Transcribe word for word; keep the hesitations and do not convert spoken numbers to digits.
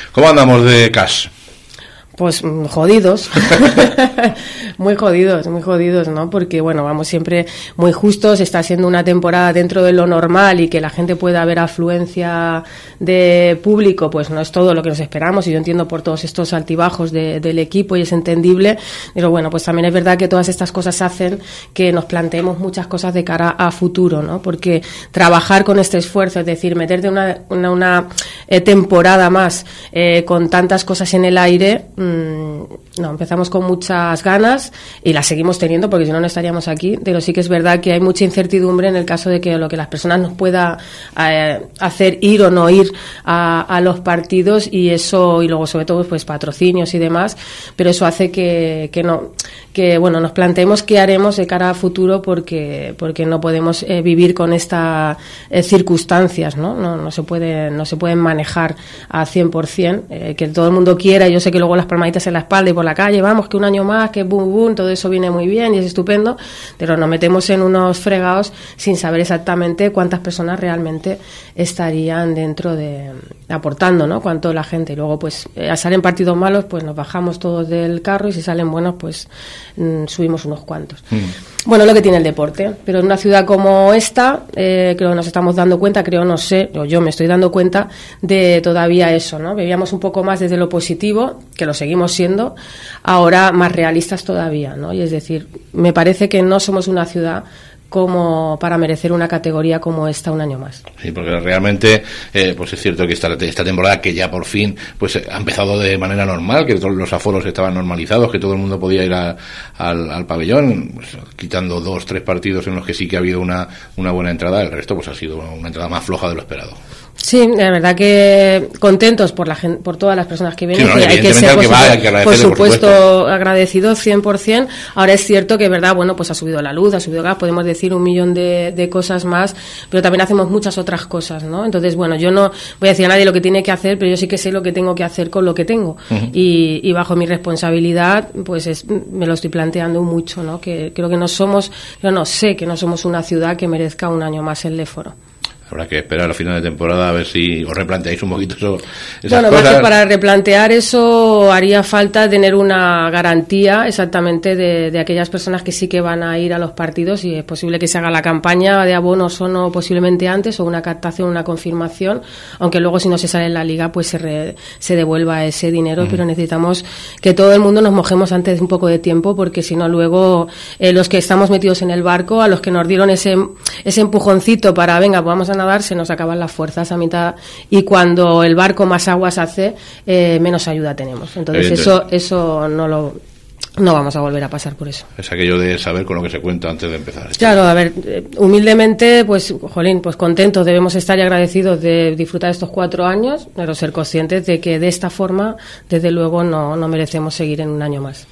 ¿Cómo andamos de cash? Pues jodidos, muy jodidos, muy jodidos, ¿no? Porque, bueno, vamos siempre muy justos, está siendo una temporada dentro de lo normal y que la gente pueda ver afluencia de público, pues no es todo lo que nos esperamos, y yo entiendo por todos estos altibajos de, del equipo y es entendible, pero bueno, pues también es verdad que todas estas cosas hacen que nos planteemos muchas cosas de cara a futuro, ¿no? Porque trabajar con este esfuerzo, es decir, meterte una, una, una eh, temporada más eh, con tantas cosas en el aire, no, empezamos con muchas ganas y las seguimos teniendo porque si no no estaríamos aquí, pero sí que es verdad que hay mucha incertidumbre en el caso de que lo que las personas nos pueda eh, hacer ir o no ir a, a los partidos, y eso, y luego sobre todo pues patrocinios y demás, pero eso hace que, que no, que bueno, nos planteemos qué haremos de cara a futuro, porque porque no podemos eh, vivir con estas eh, circunstancias, ¿no? No, no se puede, no se pueden manejar a cien por ciento, eh, que todo el mundo quiera. Yo sé que luego las palmaditas en la espalda y por la calle, vamos, que un año más, que boom, boom, todo eso viene muy bien y es estupendo, pero nos metemos en unos fregados sin saber exactamente cuántas personas realmente estarían dentro de, aportando, ¿no? Cuánto la gente, y luego pues eh, salen partidos malos, pues nos bajamos todos del carro, y si salen buenos, pues mm, subimos unos cuantos. Mm. Bueno, lo que tiene el deporte, pero en una ciudad como esta, eh, creo que nos estamos dando cuenta, creo, no sé, o yo me estoy dando cuenta de todavía eso, ¿no? Vivíamos un poco más desde lo positivo, que lo seguimos siendo, ahora más realistas todavía, ¿no? Y es decir, me parece que no somos una ciudad como para merecer una categoría como esta un año más. Sí, porque realmente eh, pues es cierto que esta, esta temporada, que ya por fin pues ha empezado de manera normal, que todos los aforos estaban normalizados, que todo el mundo podía ir a, al, al pabellón, pues, quitando dos, tres partidos en los que sí que ha habido una, una buena entrada, el resto pues ha sido una entrada más floja de lo esperado. Sí, la verdad que contentos por la gente, por todas las personas que vienen, sí, no, que hay que ser, que va, hay que por supuesto, por supuesto. agradecidos cien por ciento. Ahora es cierto que, verdad, bueno, pues ha subido la luz, ha subido gas, podemos decir un millón de, de cosas más, pero también hacemos muchas otras cosas, ¿no? Entonces, bueno, yo no voy a decir a nadie lo que tiene que hacer, pero yo sí que sé lo que tengo que hacer con lo que tengo. Uh-huh. y, y bajo mi responsabilidad, pues es, me lo estoy planteando mucho, ¿no? Que creo que no somos, yo no sé que no somos una ciudad que merezca un año más el Léforo. Habrá que esperar a final de temporada a ver si os replanteáis un poquito eso, esas bueno, cosas. Más que para replantear eso, haría falta tener una garantía exactamente de, de aquellas personas que sí que van a ir a los partidos, y es posible que se haga la campaña de abonos o no, posiblemente antes, o una captación, una confirmación, aunque luego si no se sale en la liga pues se, re, se devuelva ese dinero, uh-huh. Pero necesitamos que todo el mundo nos mojemos antes de un poco de tiempo, porque si no luego eh, los que estamos metidos en el barco, a los que nos dieron ese, ese empujoncito para, venga, vamos a nadar, se nos acaban las fuerzas a mitad, y cuando el barco más aguas hace, eh, menos ayuda tenemos. Entonces eso eso no lo no vamos a volver a pasar por eso. Es aquello de saber con lo que se cuenta antes de empezar. Claro, a ver, humildemente, pues, jolín, pues contentos, debemos estar y agradecidos de disfrutar estos cuatro años, pero ser conscientes de que de esta forma, desde luego, no, no merecemos seguir en un año más.